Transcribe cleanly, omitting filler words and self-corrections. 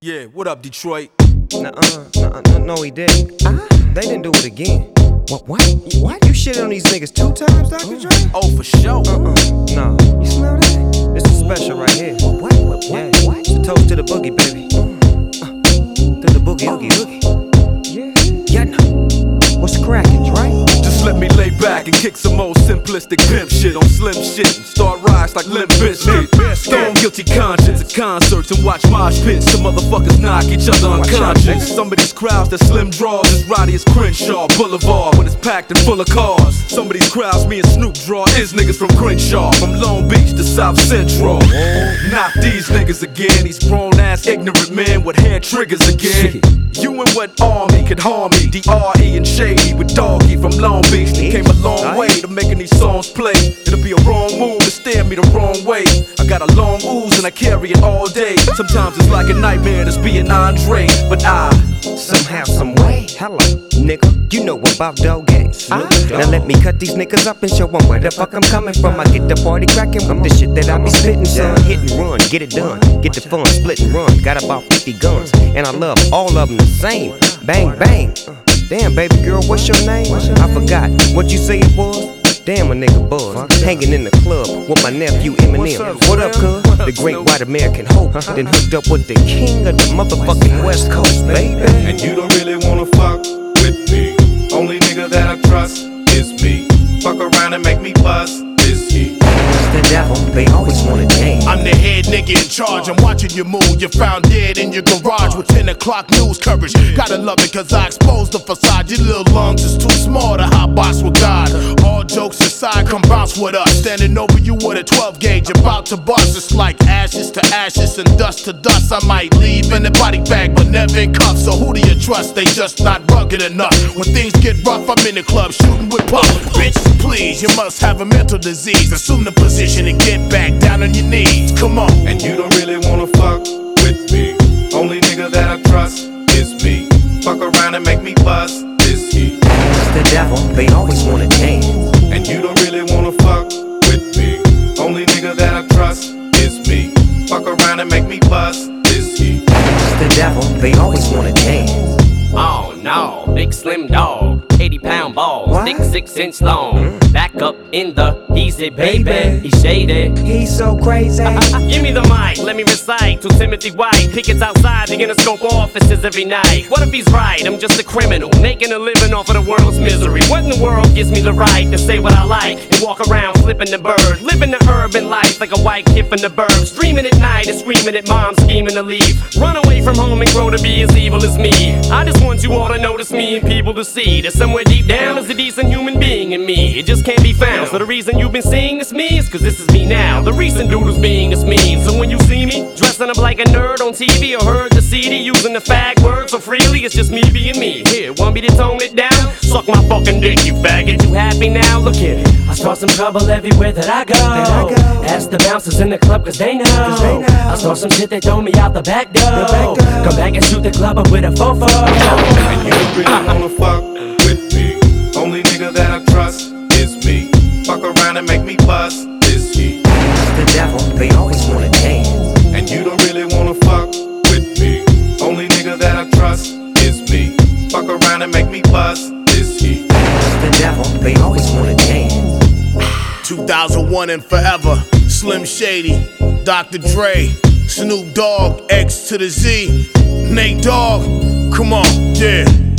Yeah, what up, Detroit? No, he didn't. They didn't do it again. What? You shitted on these niggas 2 times, Dr. Dre? Oh, for sure. Nah. You smell that? This is special right here. What? Yeah. It's a toast to the boogie, baby. To the boogie, oogie. Yeah. What's crackin', Dre? Just let me lay back and kick some old simplistic pimp shit on slim shit and start rise like Limp Bizkit. Stone guilty conscience at concerts and watch mosh pits. Some motherfuckers knock each other unconscious. Some of these crowds that slim draws as rowdy as Crenshaw Boulevard when it's packed and full of cars. Some of these crowds me and Snoop draw is niggas from Crenshaw, from Long Beach to South Central. Not these niggas again, these grown ass ignorant men with hair triggers again. You and what army could harm me? D.R.E. and Shady with Doggy from Long Beach. They came a long way to making these songs play. It'll be a wrong move to steer me the wrong way. I got a long ooze and I carry it all day. Sometimes it's like a nightmare just being Andre, but I somehow, some way. Hello, nigga, you know about dog games. Now let me cut these niggas up and show them where the fuck I'm coming from. I get the party cracking with the shit that I be spitting, son. Hit and run, get it done. Get the fun, split and run. Got about 50 guns, and I love all of them the same. Bang, bang. Damn, baby girl, what's your name? I forgot what you say it was. Damn, a nigga buzz, hanging in the club with my nephew Eminem. What up, cuz? The great white American hope. Then hooked up with the king of the motherfucking West Coast, baby. And you don't really wanna fuck with me. Only nigga that I trust is me. Fuck around and make me bust is he. The devil, they always wanna dance. I'm the head nigga in charge, I'm watching you move. You're found dead in your garage with 10 o'clock news coverage. Gotta love it cause I exposed the facade. Your little lungs is too small to hot box with God. All jokes aside, come bounce with us. Standing over you with a 12 gauge, about to bust. It's like ashes to ashes and dust to dust. I might leave in a body bag, but never in cuffs. So who do you trust? They just not rugged enough. When things get rough, I'm in the club shooting with pop. Bitch, please, you must have a mental disease. Assume the position and get back down on your knees. Come on. And you don't really wanna fuck with me. Only nigga that I trust is me. Fuck around and make me bust is he. The devil, they always wanna dance. And you don't really wanna fuck with me. Only nigga that I trust is me. Fuck around and make me bust is he. The devil, they always wanna dance. Oh no, big slim dog, 80-pound balls, thick 6-inch long. Back up in the easy, baby. He's shady. He's so crazy. Give me the mic, let me recite to Timothy White. Pickets outside the Interscope offices every night. What if he's right? I'm just a criminal, making a living off of the world's misery. What in the world gives me the right to say what I like and walk around flipping the bird, living the urban life like a white kid from the burbs, dreaming at night and screaming at mom, scheming to leave, run away from home and grow to be as evil as me. I just want you all to notice me and people to see that somewhere deep down is a decent human being in me. It just can't be found. So the reason you've been seeing this me is cause this is me now. The recent dude who's being this mean. So when you see me dressing up like a nerd on TV or heard the CD using the fag word so freely, it's just me being me. Here, want me to tone it down? Suck my fucking dick, you faggot. You happy now? Look here. I start some trouble everywhere that I go. Ask the bouncers in the club cause they know. I start some shit, they throw me out the back door. Come back and shoot the club up with a fofo. And you don't really wanna fuck with me. Only nigga that I trust is me. Fuck around and make me bust is he. The devil, they always wanna dance. And you don't really wanna fuck with me. Only nigga that I trust is me. Fuck around and make me bust is he. The devil, they always wanna dance. 2001 and forever. Slim Shady, Dr. Dre, Snoop Dogg, X to the Z, Nate Dogg. Come on, yeah.